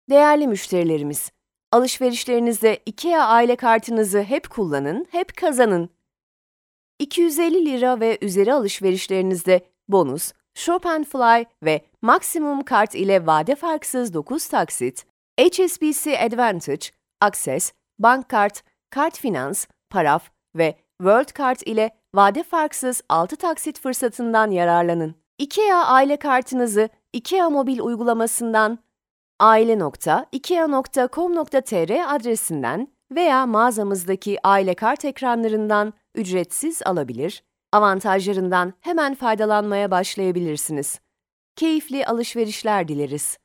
Değerli müşterilerimiz, alışverişlerinizde IKEA aile kartınızı hep kullanın, hep kazanın. 250 lira ve üzeri alışverişlerinizde bonus, Shop and Fly ve Maximum Kart ile vade farksız 9 taksit, HSBC Advantage, Access, Bank Kart, Kart Finans, Paraf ve World Kart ile vade farksız 6 taksit fırsatından yararlanın. IKEA aile kartınızı IKEA mobil uygulamasından aile.ikea.com.tr adresinden veya mağazamızdaki aile kart ekranlarından ücretsiz alabilir, avantajlarından hemen faydalanmaya başlayabilirsiniz. Keyifli alışverişler dileriz.